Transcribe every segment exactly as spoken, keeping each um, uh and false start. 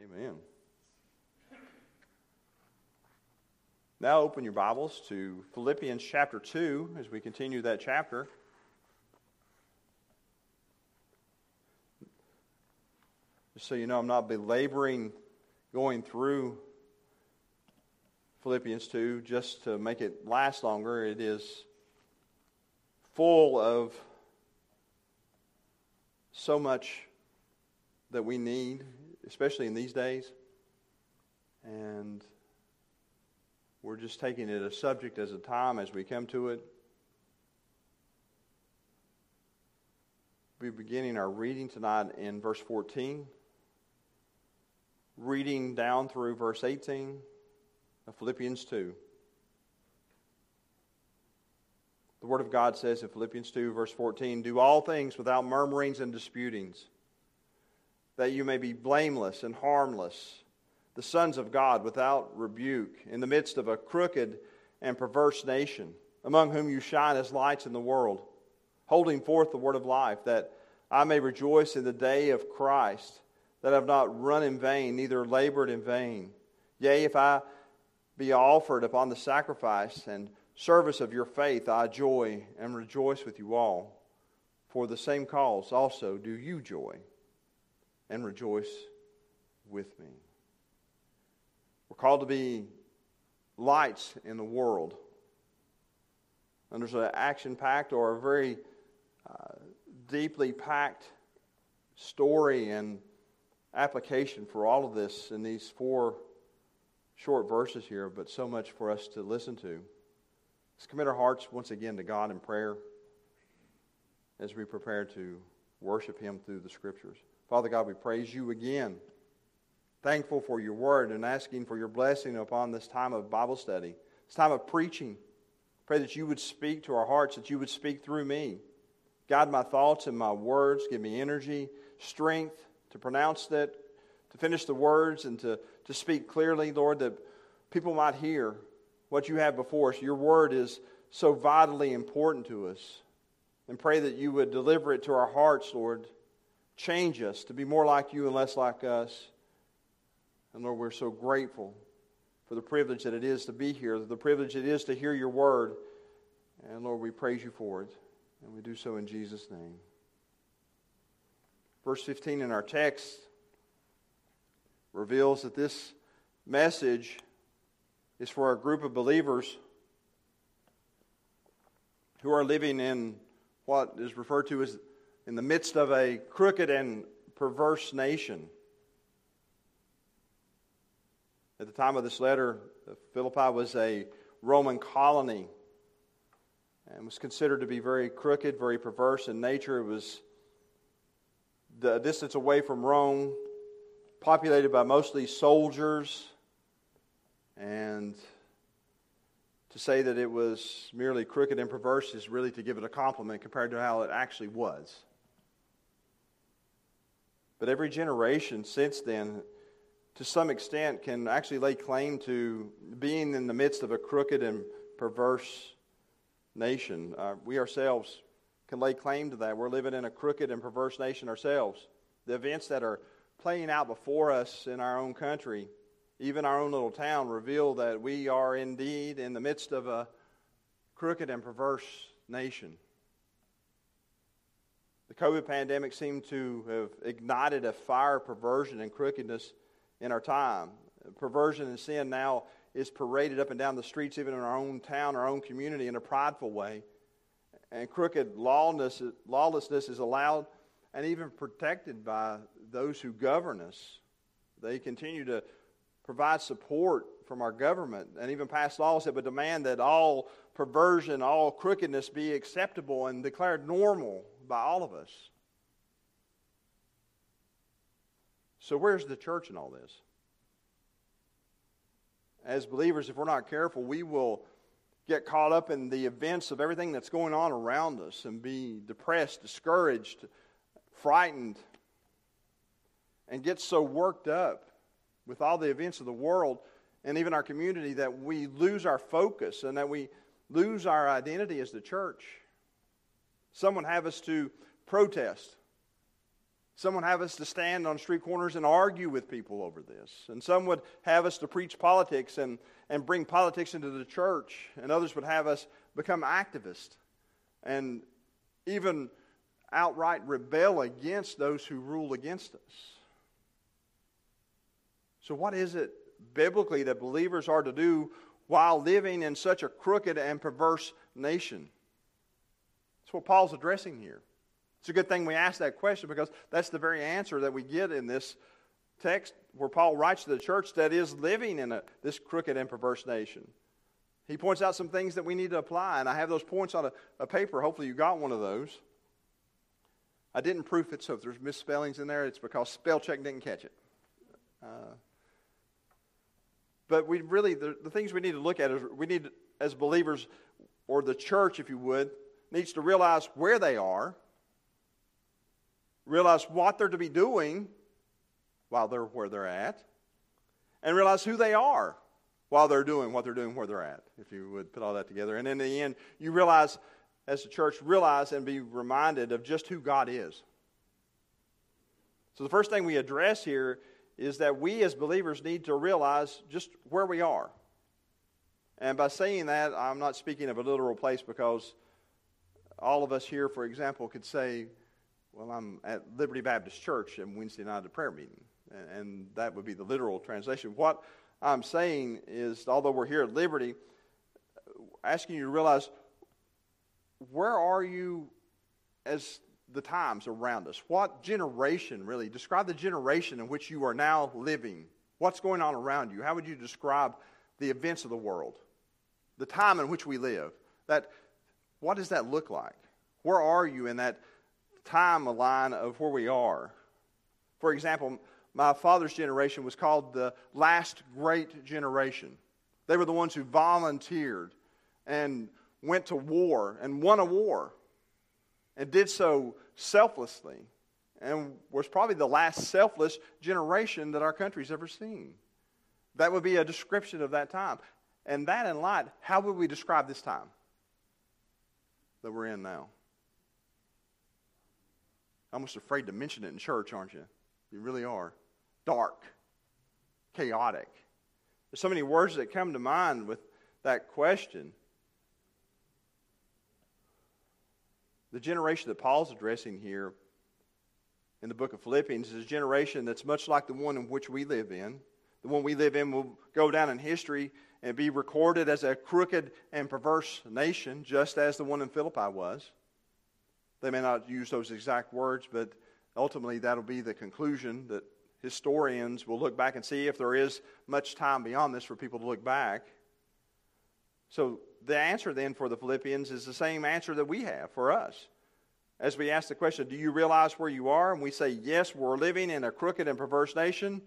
Amen. Now open your Bibles to Philippians chapter two as we continue that chapter. Just so you know, I'm not belaboring going through Philippians two just to make it last longer. It is full of so much that we need, especially in these days. And we're just taking it a subject as a time as we come to it. We're beginning our reading tonight in verse fourteen, reading down through verse eighteen of Philippians two. The Word of God says in Philippians two, verse fourteen, "Do all things without murmurings and disputings, that you may be blameless and harmless, the sons of God without rebuke, in the midst of a crooked and perverse nation, among whom you shine as lights in the world, holding forth the word of life, that I may rejoice in the day of Christ, that I have not run in vain, neither labored in vain. Yea, if I be offered upon the sacrifice and service of your faith, I joy and rejoice with you all. For the same cause also do you joy and rejoice with me." We're called to be lights in the world. And there's an action-packed or a very uh, deeply packed story and application for all of this in these four short verses here, but so much for us to listen to. Let's commit our hearts once again to God in prayer as we prepare to worship Him through the Scriptures. Father God, we praise You again. Thankful for Your Word and asking for Your blessing upon this time of Bible study, this time of preaching. Pray that You would speak to our hearts, that You would speak through me. Guide my thoughts and my words. Give me energy, strength to pronounce that, to finish the words and to, to speak clearly, Lord, that people might hear what You have before us. Your Word is so vitally important to us. And pray that You would deliver it to our hearts, Lord. Change us to be more like You and less like us. And Lord, we're so grateful for the privilege that it is to be here, the privilege it is to hear Your Word. And Lord, we praise You for it. And we do so in Jesus' name. Verse fifteen in our text reveals that this message is for a group of believers who are living in what is referred to as in the midst of a crooked and perverse nation. At the time of this letter, Philippi was a Roman colony and was considered to be very crooked, very perverse in nature. It was the distance away from Rome, populated by mostly soldiers, and to say that it was merely crooked and perverse is really to give it a compliment compared to how it actually was. But every generation since then, to some extent, can actually lay claim to being in the midst of a crooked and perverse nation. Uh, we ourselves can lay claim to that. We're living in a crooked and perverse nation ourselves. The events that are playing out before us in our own country, even our own little town, reveal that we are indeed in the midst of a crooked and perverse nation. The COVID pandemic seemed to have ignited a fire of perversion and crookedness in our time. Perversion and sin now is paraded up and down the streets, even in our own town, our own community, in a prideful way. And crooked lawlessness, lawlessness is allowed and even protected by those who govern us. They continue to provide support from our government and even pass laws that would demand that all perversion, all crookedness be acceptable and declared normal by all of us. So where's the church in all this? As believers, if we're not careful, we will get caught up in the events of everything that's going on around us and be depressed, discouraged, frightened, and get so worked up with all the events of the world and even our community that we lose our focus and that we lose our identity as the church. Some would have us to protest. Some would have us to stand on street corners and argue with people over this. And some would have us to preach politics and, and bring politics into the church. And others would have us become activists and even outright rebel against those who rule against us. So what is it biblically that believers are to do while living in such a crooked and perverse nation? That's what Paul's addressing here. It's a good thing we ask that question, because that's the very answer that we get in this text where Paul writes to the church that is living in a, this crooked and perverse nation. He points out some things that we need to apply, and I have those points on a, a paper. Hopefully you got one of those. I didn't proof it, so if there's misspellings in there, it's because spell check didn't catch it. Uh, but we really, the, the things we need to look at is we need, as believers, or the church, if you would, needs to realize where they are, realize what they're to be doing while they're where they're at, and realize who they are while they're doing what they're doing where they're at, if you would put all that together. And in the end, you realize, as the church, realize and be reminded of just who God is. So the first thing we address here is that we as believers need to realize just where we are. And by saying that, I'm not speaking of a literal place, because all of us here, for example, could say, well, I'm at Liberty Baptist Church and Wednesday night at a prayer meeting. And that would be the literal translation. What I'm saying is, although we're here at Liberty, asking you to realize, where are you as the times around us? What generation, really? Describe the generation in which you are now living. What's going on around you? How would you describe the events of the world? The time in which we live. That, what does that look like? Where are you in that timeline of where we are? For example, my father's generation was called the last great generation. They were the ones who volunteered and went to war and won a war and did so selflessly, and was probably the last selfless generation that our country's ever seen. That would be a description of that time. And that in light, how would we describe this time that we're in now? Almost afraid to mention it in church, aren't you? You really are. Dark. Chaotic. There's so many words that come to mind with that question. The generation that Paul's addressing here in the book of Philippians is a generation that's much like the one in which we live in. The one we live in will go down in history and be recorded as a crooked and perverse nation, just as the one in Philippi was. They may not use those exact words, but ultimately that'll be the conclusion that historians will look back and see, if there is much time beyond this for people to look back. So the answer then for the Philippians is the same answer that we have for us. As we ask the question, do you realize where you are? And we say, yes, we're living in a crooked and perverse nation.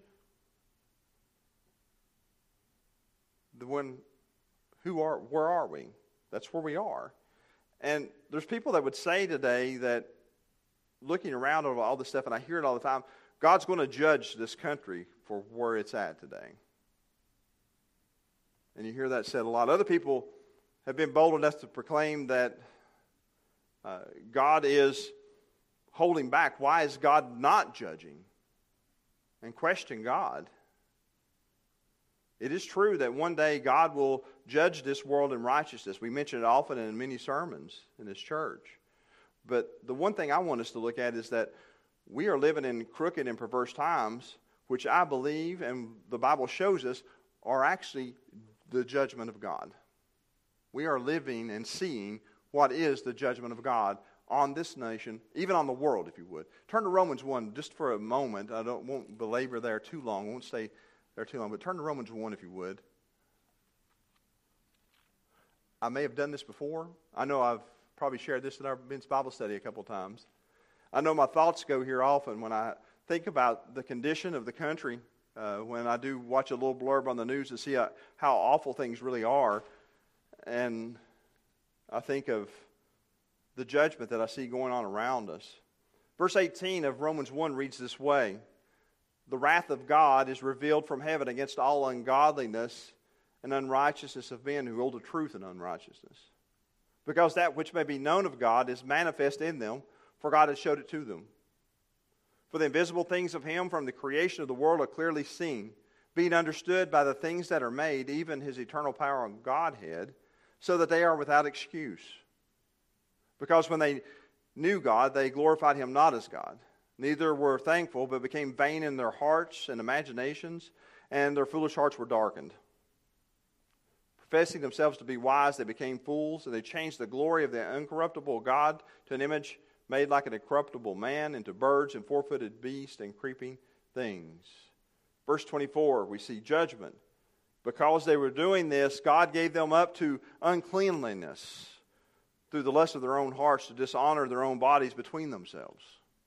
The one, who are, where are we? That's where we are. And there's people that would say today that, looking around over all this stuff, and I hear it all the time, God's going to judge this country for where it's at today. And you hear that said a lot. Other people have been bold enough to proclaim that uh, God is holding back. Why is God not judging? And question God. It is true that one day God will judge this world in righteousness. We mention it often in many sermons in this church. But the one thing I want us to look at is that we are living in crooked and perverse times, which I believe, and the Bible shows us, are actually the judgment of God. We are living and seeing what is the judgment of God on this nation, even on the world, if you would. Turn to Romans one just for a moment. I don't won't belabor there too long. I won't stay there too long. But turn to Romans one, if you would. I may have done this before. I know I've probably shared this in our men's Bible study a couple times. I know my thoughts go here often when I think about the condition of the country, uh, when I do watch a little blurb on the news to see how, how awful things really are. And I think of the judgment that I see going on around us. Verse eighteen of Romans one reads this way: the wrath of God is revealed from heaven against all ungodliness and unrighteousness of men who hold the truth in unrighteousness. Because that which may be known of God is manifest in them, for God has showed it to them. For the invisible things of him from the creation of the world are clearly seen, being understood by the things that are made, even his eternal power and Godhead, so that they are without excuse. Because when they knew God, they glorified him not as God. Neither were thankful, but became vain in their hearts and imaginations, and their foolish hearts were darkened. Professing themselves to be wise, they became fools, and they changed the glory of the uncorruptible God to an image made like an incorruptible man, into birds and four-footed beasts and creeping things. Verse twenty-four, we see judgment. Because they were doing this, God gave them up to uncleanliness through the lust of their own hearts, to dishonor their own bodies between themselves.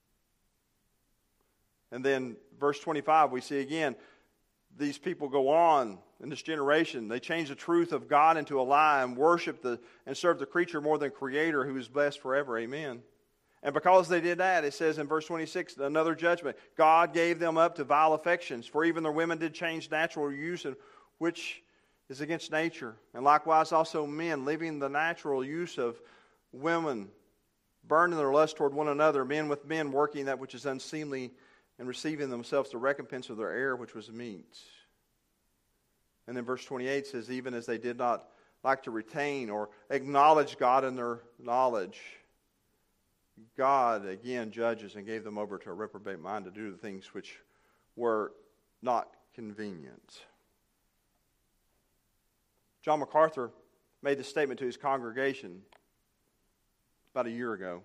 And then verse twenty-five, we see again, these people go on in this generation. They change the truth of God into a lie and worship the and serve the creature more than Creator, who is blessed forever. Amen. And because they did that, it says in verse twenty-six, another judgment. God gave them up to vile affections, for even their women did change natural use, which is against nature. And likewise also men, leaving the natural use of women, burning their lust toward one another, men with men, working that which is unseemly, and receiving themselves the recompense of their error, which was meat. And then verse twenty-eight says, even as they did not like to retain or acknowledge God in their knowledge, God again judges and gave them over to a reprobate mind to do the things which were not convenient. John MacArthur made this statement to his congregation about a year ago.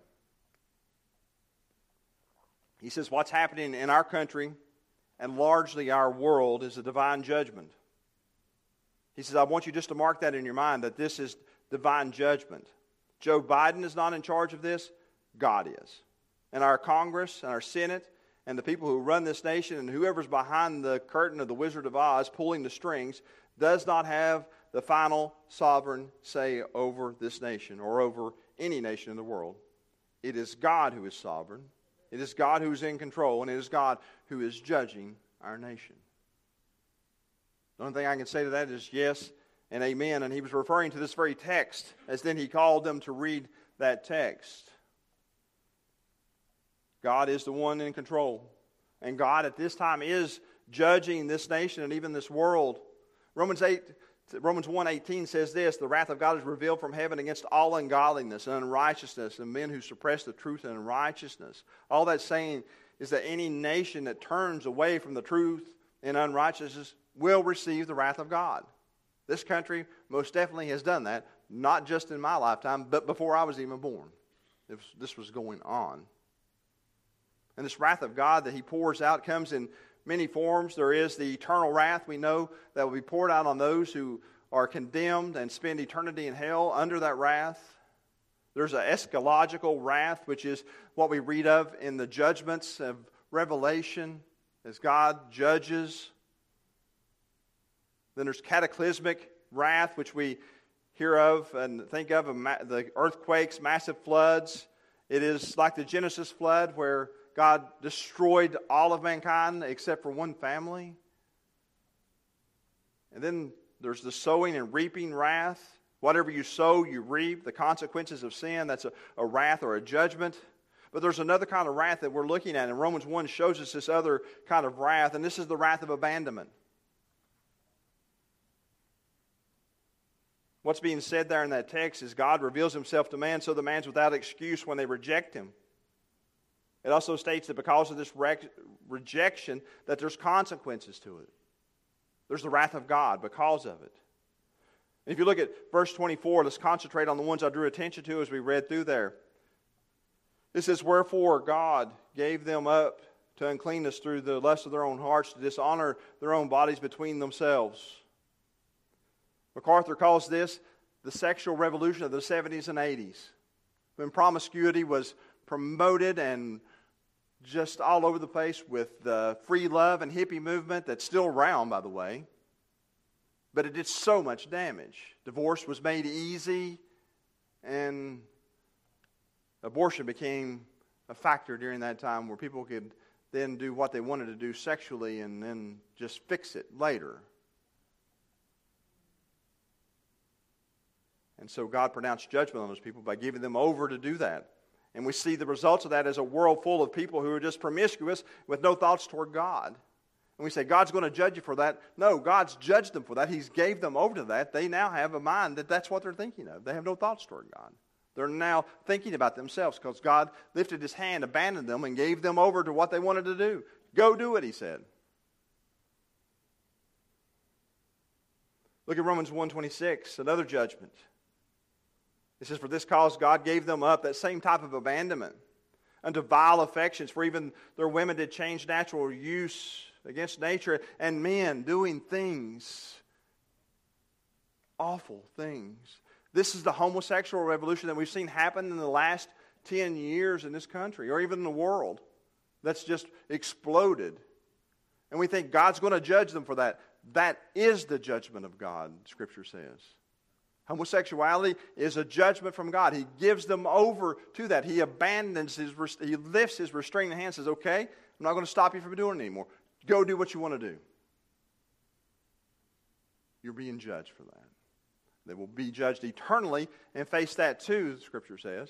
He says, what's happening in our country and largely our world is a divine judgment. He says, I want you just to mark that in your mind, that this is divine judgment. Joe Biden is not in charge of this. God is. And our Congress and our Senate and the people who run this nation and whoever's behind the curtain of the Wizard of Oz pulling the strings does not have the final sovereign say over this nation or over any nation in the world. It is God who is sovereign. It is God who is in control, and it is God who is judging our nation. The only thing I can say to that is yes and amen. And he was referring to this very text as then he called them to read that text. God is the one in control. And God at this time is judging this nation and even this world. Romans eight, Romans one eighteen says this, the wrath of God is revealed from heaven against all ungodliness and unrighteousness and men who suppress the truth and unrighteousness. All that's saying is that any nation that turns away from the truth and unrighteousness will receive the wrath of God. This country most definitely has done that, not just in my lifetime, but before I was even born. This was going on. And this wrath of God that he pours out comes in many forms. There is the eternal wrath we know that will be poured out on those who are condemned and spend eternity in hell under that wrath. There's an eschatological wrath, which is what we read of in the judgments of Revelation as God judges. Then there's cataclysmic wrath, which we hear of and think of, the earthquakes, massive floods. It is like the Genesis flood where God destroyed all of mankind except for one family. And then there's the sowing and reaping wrath. Whatever you sow, you reap. The consequences of sin, that's a, a wrath or a judgment. But there's another kind of wrath that we're looking at. And Romans one shows us this other kind of wrath. And this is the wrath of abandonment. What's being said there in that text is God reveals himself to man so the man's without excuse when they reject him. It also states that because of this rec- rejection, that there's consequences to it. There's the wrath of God because of it. And if you look at verse twenty-four, let's concentrate on the ones I drew attention to as we read through there. It says, wherefore God gave them up to uncleanness through the lust of their own hearts, to dishonor their own bodies between themselves. MacArthur calls this the sexual revolution of the seventies and eighties, when promiscuity was promoted and just all over the place with the free love and hippie movement that's still around, by the way. But it did so much damage. Divorce was made easy, and abortion became a factor during that time where people could then do what they wanted to do sexually and then just fix it later. And so God pronounced judgment on those people by giving them over to do that. And we see the results of that as a world full of people who are just promiscuous with no thoughts toward God. And we say, God's going to judge you for that. No, God's judged them for that. He's gave them over to that. They now have a mind that that's what they're thinking of. They have no thoughts toward God. They're now thinking about themselves because God lifted his hand, abandoned them, and gave them over to what they wanted to do. Go do it, he said. Look at Romans one twenty-six, another judgment. It says, for this cause God gave them up, that same type of abandonment, unto vile affections, for even their women did change natural use against nature, and men doing things, awful things. This is the homosexual revolution that we've seen happen in the last ten years in this country, or even in the world, that's just exploded. And we think God's going to judge them for that. That is the judgment of God, Scripture says. Homosexuality is a judgment from God. He gives them over to that. He abandons his, he lifts his restraining hand and says, okay, I'm not going to stop you from doing it anymore. Go do what you want to do. You're being judged for that. They will be judged eternally and face that too, the Scripture says.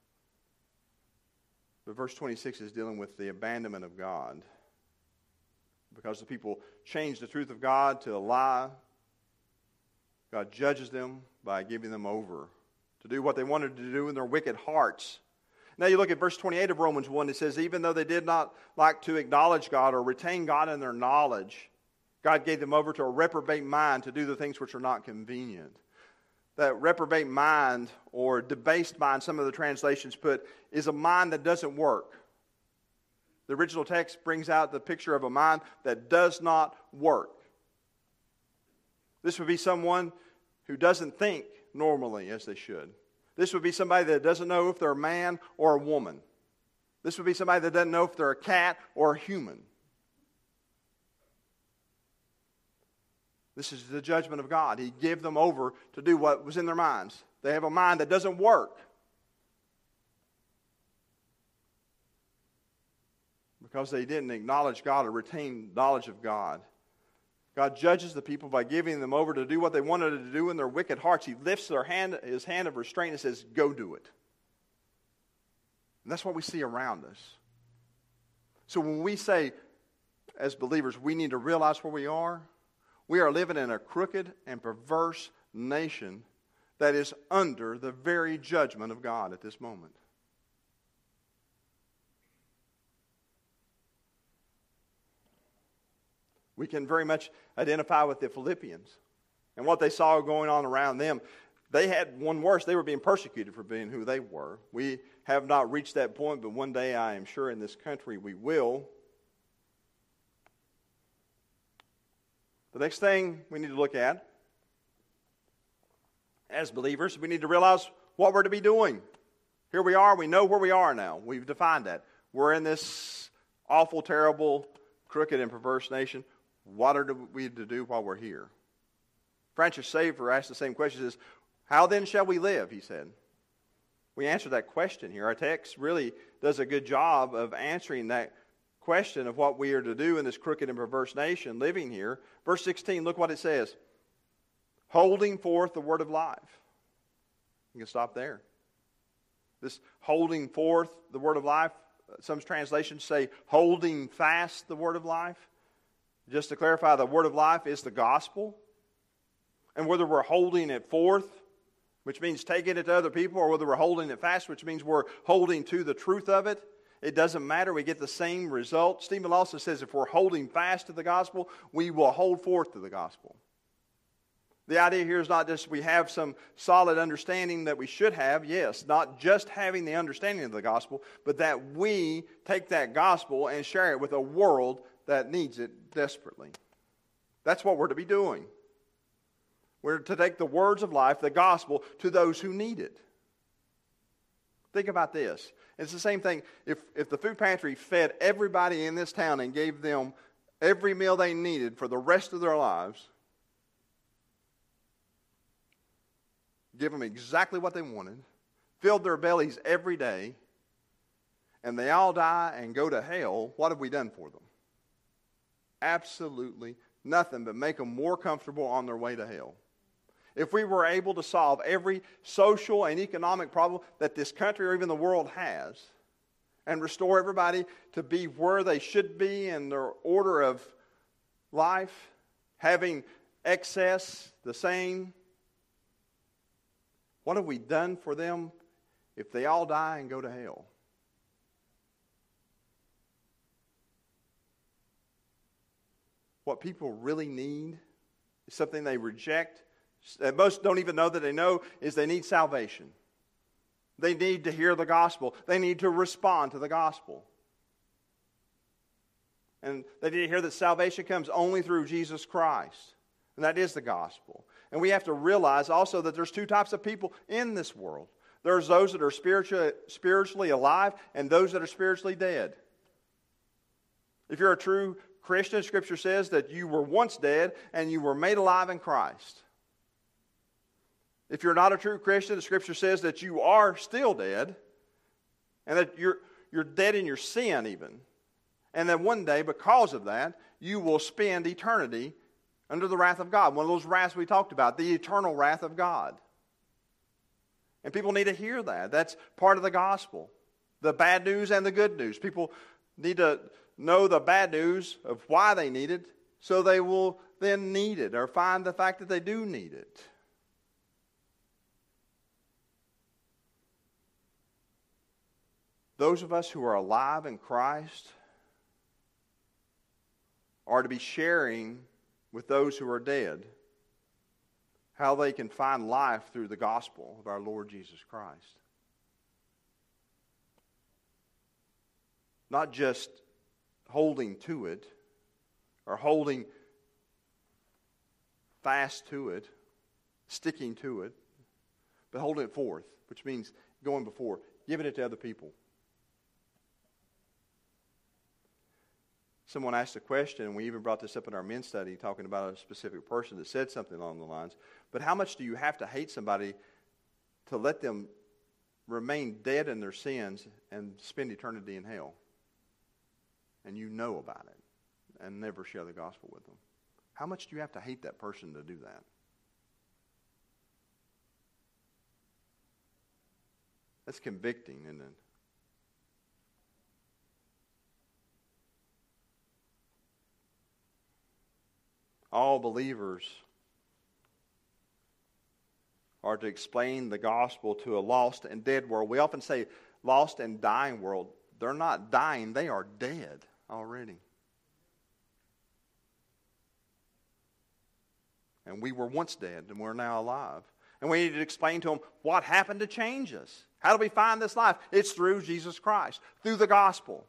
But verse twenty-six is dealing with the abandonment of God. Because the people changed the truth of God to a lie, God judges them by giving them over to do what they wanted to do in their wicked hearts. Now you look at verse twenty-eight of Romans one, it says, even though they did not like to acknowledge God or retain God in their knowledge, God gave them over to a reprobate mind to do the things which are not convenient. That reprobate mind, or debased mind, some of the translations put, is a mind that doesn't work. The original text brings out the picture of a mind that does not work. This would be someone who doesn't think normally as they should. This would be somebody that doesn't know if they're a man or a woman. This would be somebody that doesn't know if they're a cat or a human. This is the judgment of God. He gave them over to do what was in their minds. They have a mind that doesn't work. Because they didn't acknowledge God or retain knowledge of God. God judges the people by giving them over to do what they wanted to do in their wicked hearts. He lifts their hand, his hand of restraint and says, go do it. And that's what we see around us. So when we say, as believers, we need to realize where we are, we are living in a crooked and perverse nation that is under the very judgment of God at this moment. We can very much identify with the Philippians and what they saw going on around them. They had one worse. They were being persecuted for being who they were. We have not reached that point, but one day I am sure in this country we will. The next thing we need to look at as believers, we need to realize what we're to be doing. Here we are. We know where we are now. We've defined that. We're in this awful, terrible, crooked, and perverse nation. What are we to do while we're here? Francis Schaeffer asked the same question. He says, how then shall we live, he said. We answer that question here. Our text really does a good job of answering that question of what we are to do in this crooked and perverse nation living here. Verse sixteen, look what it says. Holding forth the word of life. You can stop there. This holding forth the word of life, some translations say holding fast the word of life. Just to clarify, the word of life is the gospel. And whether we're holding it forth, which means taking it to other people, or whether we're holding it fast, which means we're holding to the truth of it, it doesn't matter. We get the same result. Stephen Lawson says if we're holding fast to the gospel, we will hold forth to the gospel. The idea here is not just we have some solid understanding that we should have. Yes, not just having the understanding of the gospel, but that we take that gospel and share it with a world that needs it desperately. That's what we're to be doing. We're to take the words of life, the gospel, to those who need it. Think about this. It's the same thing. If, if the food pantry fed everybody in this town and gave them every meal they needed for the rest of their lives, give them exactly what they wanted, filled their bellies every day, and they all die and go to hell, what have we done for them? Absolutely nothing but make them more comfortable on their way to hell. if we were able to solve every social and economic problem that this country or even the world has, and restore everybody to be where they should be in their order of life, having excess the same, what have we done for them if they all die and go to hell? What people really need is something they reject, that most don't even know that they know, is they need salvation. They need to hear the gospel. They need to respond to the gospel. And they need to hear that salvation comes only through Jesus Christ. And that is the gospel. And we have to realize also that there's two types of people in this world. There's those that are spiritually, spiritually alive and those that are spiritually dead. If you're a true Christian, Scripture says that you were once dead and you were made alive in Christ. If you're not a true Christian, the Scripture says that you are still dead and that you're, you're dead in your sin even. And that one day, because of that, you will spend eternity under the wrath of God. One of those wraths we talked about, the eternal wrath of God. And people need to hear that. That's part of the gospel. The bad news and the good news. People need to know the bad news of why they need it, so they will then need it or find the fact that they do need it. Those of us who are alive in Christ are to be sharing with those who are dead how they can find life through the gospel of our Lord Jesus Christ. Not just holding to it or holding fast to it, sticking to it, but holding it forth, which means going before, giving it to other people. Someone asked a question, and we even brought this up in our men's study, talking about a specific person that said something along the lines, but how much do you have to hate somebody to let them remain dead in their sins and spend eternity in hell? And you know about it and never share the gospel with them. How much do you have to hate that person to do that? That's convicting, isn't it? All believers are to explain the gospel to a lost and dead world. We often say lost and dying world. They're not dying, they are dead already. And we were once dead and we're now alive. And we need to explain to them what happened to change us. How do we find this life? It's through Jesus Christ, through the gospel.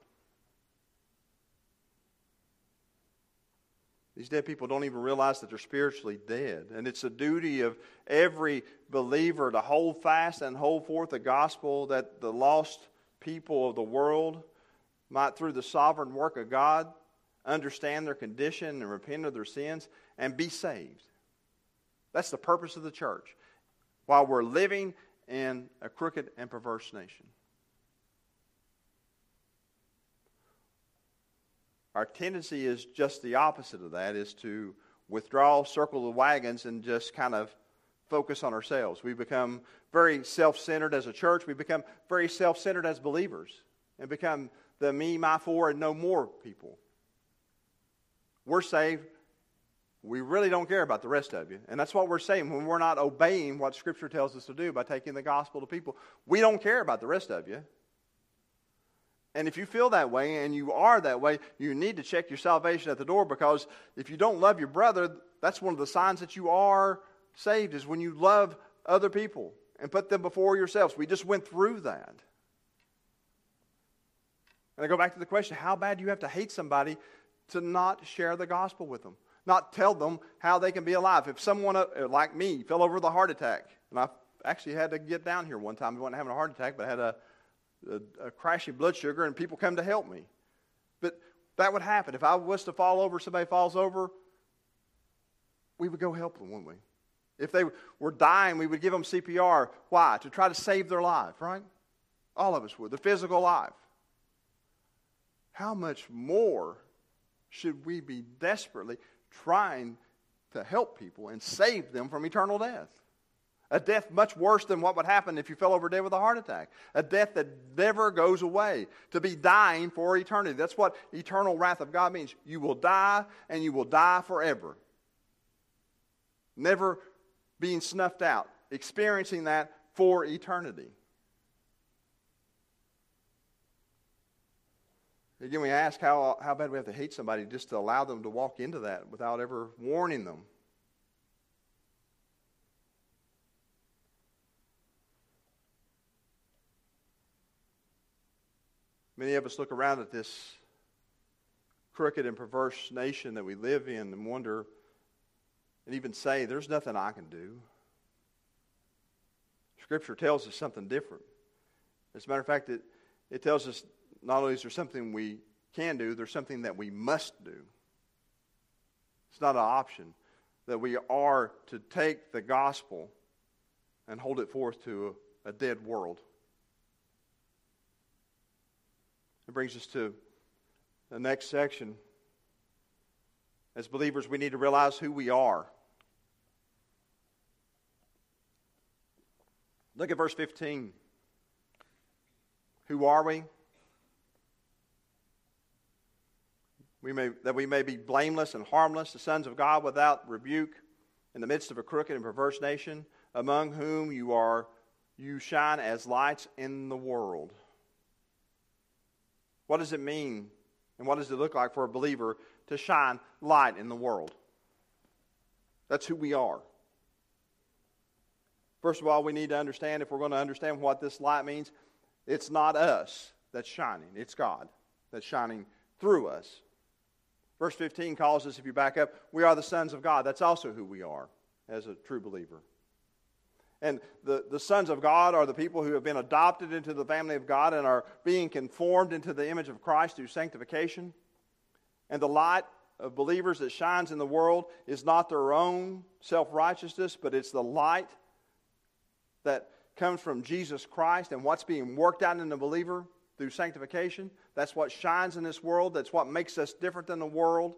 These dead people don't even realize that they're spiritually dead. And it's a duty of every believer to hold fast and hold forth the gospel, that the lost people of the world might, through the sovereign work of God, understand their condition and repent of their sins and be saved. That's the purpose of the church, while we're living in a crooked and perverse nation. Our tendency is just the opposite of that, is to withdraw, circle the wagons, and just kind of focus on ourselves. We become very self-centered as a church. We become very self-centered as believers and become the me, my, for, and no more people. We're saved. We really don't care about the rest of you. And that's what we're saying when we're not obeying what Scripture tells us to do by taking the gospel to people. We don't care about the rest of you. And if you feel that way and you are that way, you need to check your salvation at the door, because if you don't love your brother, that's one of the signs that you are saved, is when you love other people and put them before yourselves. We just went through that. And I go back to the question, how bad do you have to hate somebody to not share the gospel with them? Not tell them how they can be alive. If someone like me fell over with a heart attack, and I actually had to get down here one time. I wasn't having a heart attack, but I had a A, a crashing blood sugar, and people come to help me. But that would happen. If I was to fall over, somebody falls over, we would go help them, wouldn't we? If they were dying, we would give them C P R. Why? To try to save their life, right? All of us would. The physical life. How much more should we be desperately trying to help people and save them from eternal death. A death much worse than what would happen if you fell over dead with a heart attack. A death that never goes away. To be dying for eternity. That's what eternal wrath of God means. You will die, and you will die forever. Never being snuffed out. Experiencing that for eternity. Again, we ask how, how bad we have to hate somebody just to allow them to walk into that without ever warning them. Many of us look around at this crooked and perverse nation that we live in and wonder and even say, there's nothing I can do. Scripture tells us something different. As a matter of fact, it, it tells us not only is there something we can do, there's something that we must do. It's not an option. That we are to take the gospel and hold it forth to a, a dead world. It brings us to the next section. As believers, we need to realize who we are. Look at verse fifteen. Who are we? We may, that we may be blameless and harmless, the sons of God without rebuke, in the midst of a crooked and perverse nation, among whom you are, you shine as lights in the world. What does it mean, and what does it look like for a believer to shine light in the world? That's who we are. First of all, we need to understand, if we're going to understand what this light means, it's not us that's shining. It's God that's shining through us. Verse fifteen calls us, if you back up, we are the sons of God. That's also who we are as a true believer. And the, the sons of God are the people who have been adopted into the family of God and are being conformed into the image of Christ through sanctification. And the light of believers that shines in the world is not their own self-righteousness, but it's the light that comes from Jesus Christ and what's being worked out in the believer through sanctification. That's what shines in this world. That's what makes us different than the world.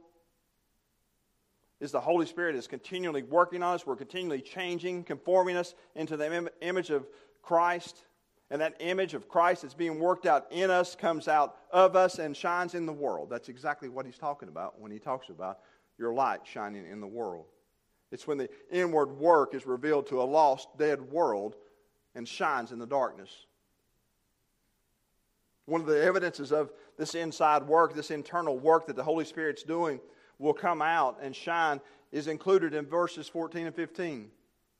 Is the Holy Spirit is continually working on us. We're continually changing, conforming us into the im- image of Christ. And that image of Christ that's being worked out in us comes out of us and shines in the world. That's exactly what he's talking about when he talks about your light shining in the world. It's when the inward work is revealed to a lost, dead world and shines in the darkness. One of the evidences of this inside work, this internal work that the Holy Spirit's doing will come out and shine is included in verses fourteen and fifteen.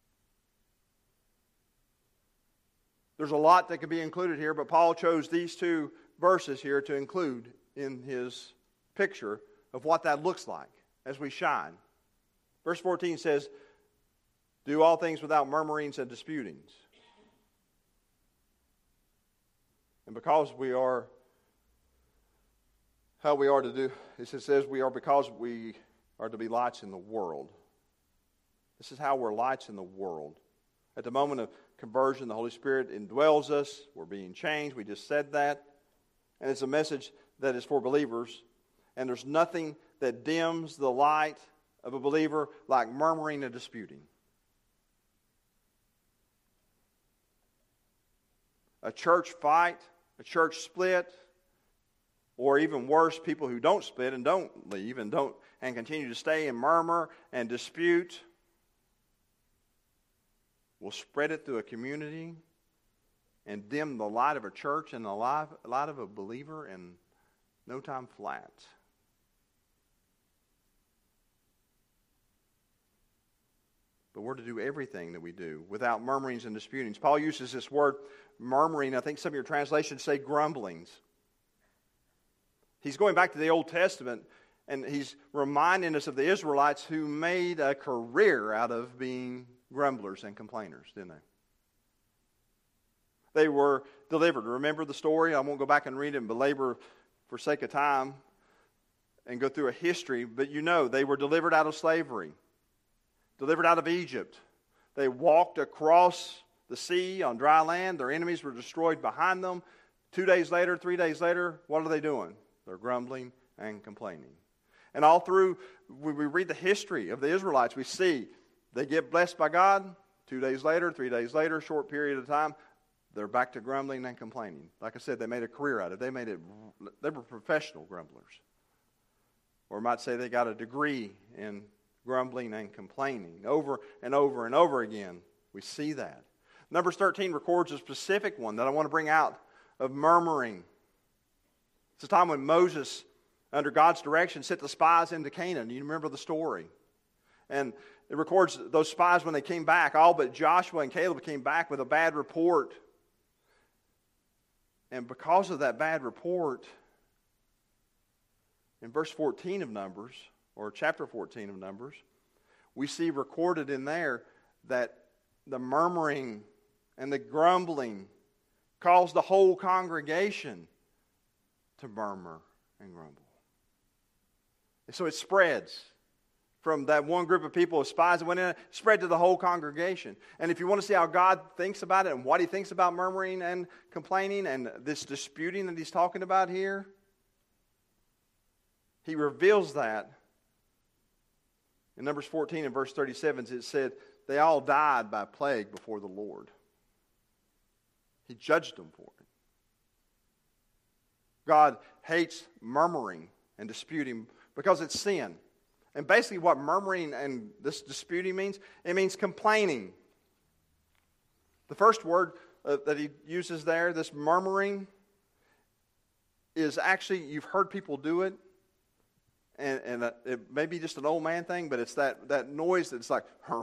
There's a lot that could be included here, but Paul chose these two verses here to include in his picture of what that looks like as we shine. Verse fourteen says, do all things without murmurings and disputings. And because we are how we are to do, it says we are because we are to be lights in the world. This is how we're lights in the world. At the moment of conversion, the Holy Spirit indwells us. We're being changed. We just said that. And it's a message that is for believers. And there's nothing that dims the light of a believer like murmuring and disputing. A church fight, a church split, or even worse, people who don't split and don't leave and don't and continue to stay and murmur and dispute will spread it through a community and dim the light of a church and the light of a believer in no time flat. But we're to do everything that we do without murmurings and disputings. Paul uses this word murmuring. I think some of your translations say grumblings. He's going back to the Old Testament, and he's reminding us of the Israelites who made a career out of being grumblers and complainers, didn't they? They were delivered. Remember the story? I won't go back and read it and belabor for sake of time and go through a history, but you know they were delivered out of slavery, delivered out of Egypt. They walked across the sea on dry land. Their enemies were destroyed behind them. Two days later, three days later, what are they doing? They're grumbling and complaining. And all through, when we read the history of the Israelites, we see they get blessed by God. Two days later, three days later, short period of time, they're back to grumbling and complaining. Like I said, they made a career out of it. They made it. They were professional grumblers. Or I might say they got a degree in grumbling and complaining. Over and over and over again, we see that. Numbers thirteen records a specific one that I want to bring out of murmuring. It's a time when Moses, under God's direction, sent the spies into Canaan. You remember the story. And it records those spies when they came back, all but Joshua and Caleb came back with a bad report. And because of that bad report, in verse fourteen of Numbers, or chapter fourteen of Numbers, we see recorded in there that the murmuring and the grumbling caused the whole congregation to murmur and grumble. And so it spreads from that one group of people of spies that went in, spread to the whole congregation. And if you want to see how God thinks about it and what He thinks about murmuring and complaining and this disputing that He's talking about here, He reveals that in Numbers fourteen and verse thirty-seven. It said, they all died by plague before the Lord. He judged them for it. God hates murmuring and disputing because it's sin. And basically what murmuring and this disputing means, it means complaining. The first word uh, that he uses there, this murmuring, is actually, you've heard people do it, and, and uh, it may be just an old man thing, but it's that, that noise that's like, I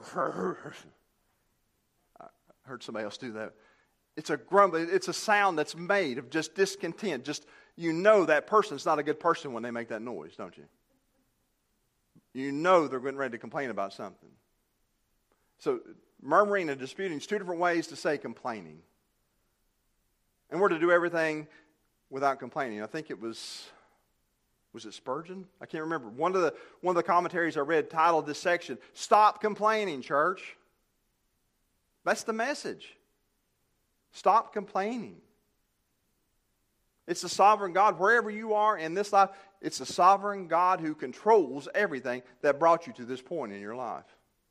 heard somebody else do that. It's a grumble. It's a sound that's made of just discontent. Just, you know that person's not a good person when they make that noise, don't you? You know they're getting ready to complain about something. So murmuring and disputing is two different ways to say complaining. And we're to do everything without complaining. I think it was, was it Spurgeon? I can't remember. One of the, one of the commentaries I read titled this section, "Stop Complaining, Church." That's the message. Stop complaining. It's the sovereign God, wherever you are in this life, it's the sovereign God who controls everything that brought you to this point in your life.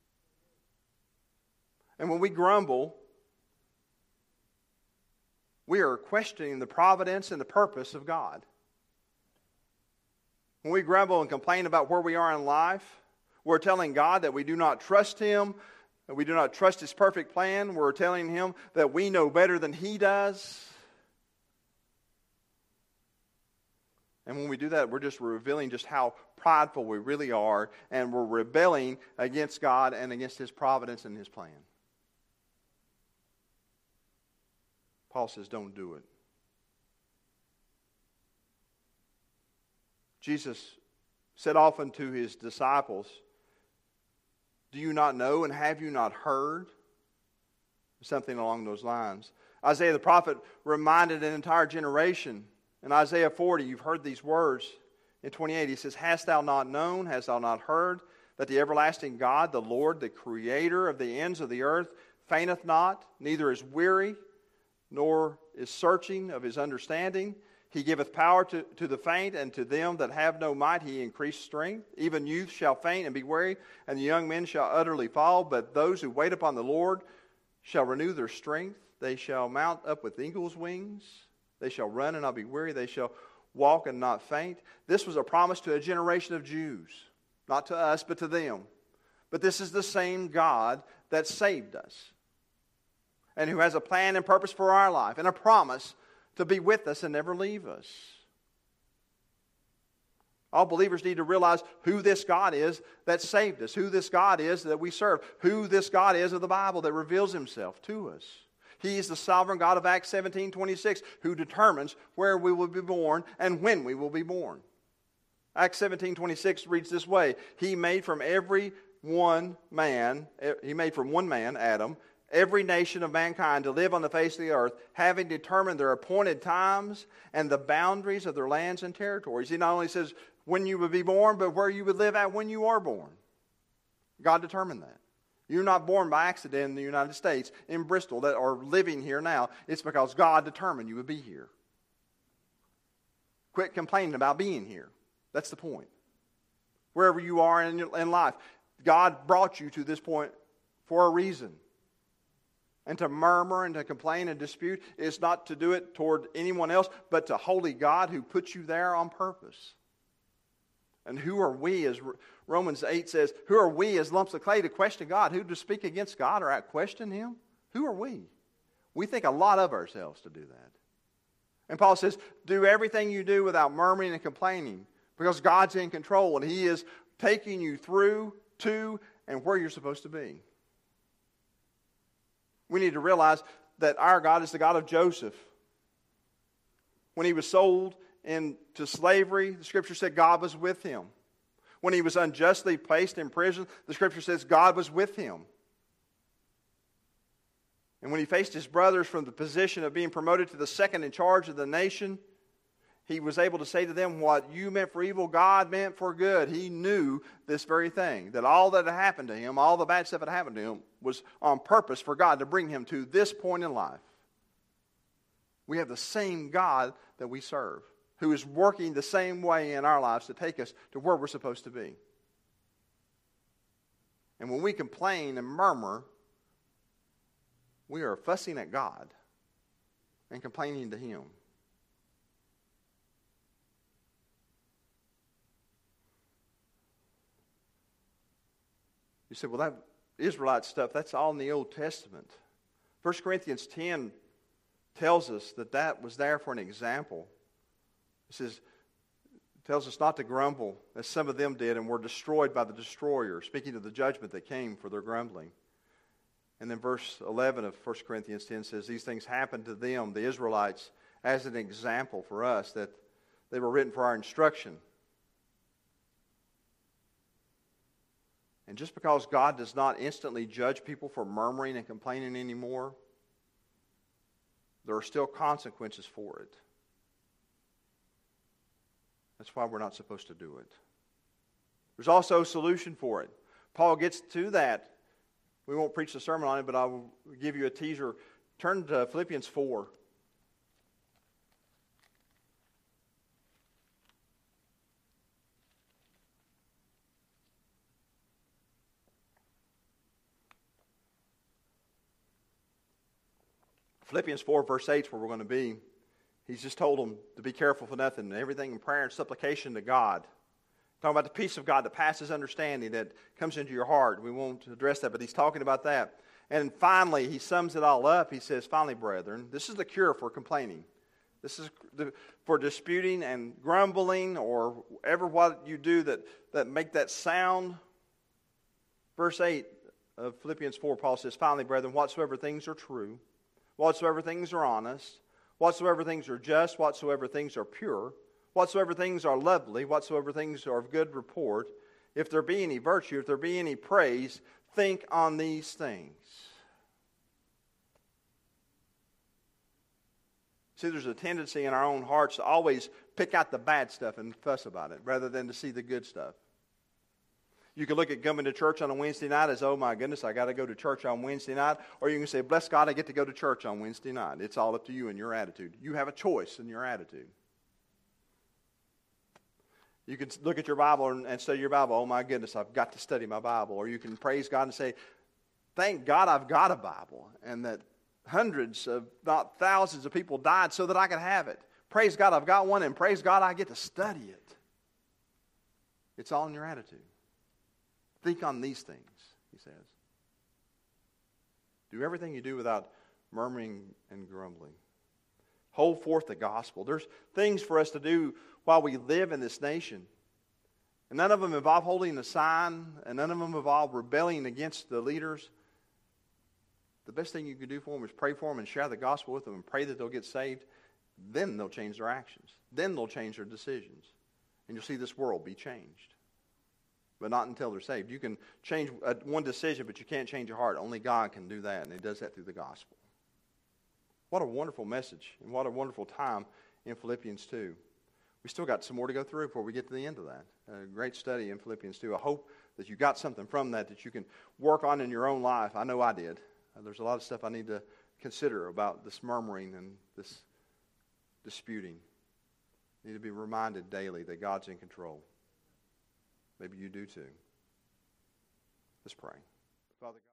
And when we grumble, we are questioning the providence and the purpose of God. When we grumble and complain about where we are in life, we're telling God that we do not trust Him, that we do not trust His perfect plan. We're telling Him that we know better than He does. And when we do that, we're just revealing just how prideful we really are, and we're rebelling against God and against His providence and His plan. Paul says, don't do it. Jesus said often to His disciples, do you not know and have you not heard? Something along those lines. Isaiah the prophet reminded an entire generation. In Isaiah forty, you've heard these words. In twenty-eight, he says, hast thou not known, hast thou not heard, that the everlasting God, the Lord, the creator of the ends of the earth, fainteth not, neither is weary, nor is searching of His understanding. He giveth power to, to the faint, and to them that have no might He increased strength. Even youth shall faint and be weary, and the young men shall utterly fall. But those who wait upon the Lord shall renew their strength. They shall mount up with eagle's wings. They shall run and not be weary. They shall walk and not faint. This was a promise to a generation of Jews. Not to us, but to them. But this is the same God that saved us. And who has a plan and purpose for our life. And a promise to be with us and never leave us. All believers need to realize who this God is that saved us. Who this God is that we serve. Who this God is of the Bible that reveals Himself to us. He is the sovereign God of Acts seventeen twenty-six who determines where we will be born and when we will be born. Acts seventeen twenty-six reads this way. He made from every one man, He made from one man, Adam, every nation of mankind to live on the face of the earth, having determined their appointed times and the boundaries of their lands and territories. He not only says when you would be born, but where you would live at when you are born. God determined that. You're not born by accident in the United States, in Bristol, that are living here now. It's because God determined you would be here. Quit complaining about being here. That's the point. wherever you are in, your, in life. God brought you to this point for a reason. And to murmur and to complain and dispute is not to do it toward anyone else, but to holy God who put you there on purpose. And who are we, as Romans eight says, who are we as lumps of clay to question God? Who to speak against God or question Him? Who are we? We think a lot of ourselves to do that. And Paul says, do everything you do without murmuring and complaining, because God's in control and He is taking you through, to, and where you're supposed to be. We need to realize that our God is the God of Joseph. When he was sold into slavery, the Scripture said God was with him. When he was unjustly placed in prison, the Scripture says God was with him. And when he faced his brothers from the position of being promoted to the second in charge of the nation, he was able to say to them, what you meant for evil, God meant for good. He knew this very thing, that all that had happened to him, all the bad stuff that happened to him, was on purpose for God to bring him to this point in life. We have the same God that we serve, who is working the same way in our lives to take us to where we're supposed to be. And when we complain and murmur, we are fussing at God and complaining to Him. You say, well, that Israelite stuff, that's all in the Old Testament. First Corinthians ten tells us that that was there for an example. It says, it tells us not to grumble, as some of them did, and were destroyed by the destroyer, speaking of the judgment that came for their grumbling. And then verse eleven of First Corinthians ten says, these things happened to them, the Israelites, as an example for us, that they were written for our instruction. And just because God does not instantly judge people for murmuring and complaining anymore, there are still consequences for it. That's why we're not supposed to do it. There's also a solution for it. Paul gets to that. We won't preach the sermon on it, but I will give you a teaser. Turn to Philippians four. Philippians four, verse eight is where we're going to be. He's just told them to be careful for nothing, and everything in prayer and supplication to God. Talking about the peace of God that passes understanding that comes into your heart. We won't address that, but he's talking about that. And finally, he sums it all up. He says, finally, brethren, this is the cure for complaining. This is the, for disputing and grumbling, or ever what you do that, that make that sound. Verse eight of Philippians four, Paul says, finally, brethren, whatsoever things are true, whatsoever things are honest, whatsoever things are just, whatsoever things are pure, whatsoever things are lovely, whatsoever things are of good report, if there be any virtue, if there be any praise, think on these things. See, there's a tendency in our own hearts to always pick out the bad stuff and fuss about it, rather than to see the good stuff. You can look at coming to church on a Wednesday night as, oh my goodness, I got to go to church on Wednesday night. Or you can say, bless God, I get to go to church on Wednesday night. It's all up to you and your attitude. You have a choice in your attitude. You can look at your Bible and, and study your Bible. Oh my goodness, I've got to study my Bible. Or you can praise God and say, thank God I've got a Bible. And that hundreds of, not thousands of people died so that I could have it. Praise God I've got one, and praise God I get to study it. It's all in your attitude. Think on these things, he says. Do everything you do without murmuring and grumbling. Hold forth the gospel. There's things for us to do while we live in this nation. And none of them involve holding a sign, and none of them involve rebelling against the leaders. The best thing you can do for them is pray for them and share the gospel with them and pray that they'll get saved. Then they'll change their actions. Then they'll change their decisions. And you'll see this world be changed. But not until they're saved. You can change one decision, but you can't change your heart. Only God can do that, and He does that through the gospel. What a wonderful message, and what a wonderful time in Philippians two. We still got some more to go through before we get to the end of that. A great study in Philippians two. I hope that you got something from that that you can work on in your own life. I know I did. There's a lot of stuff I need to consider about this murmuring and this disputing. I need to be reminded daily that God's in control. Maybe you do too. Let's pray. Father God.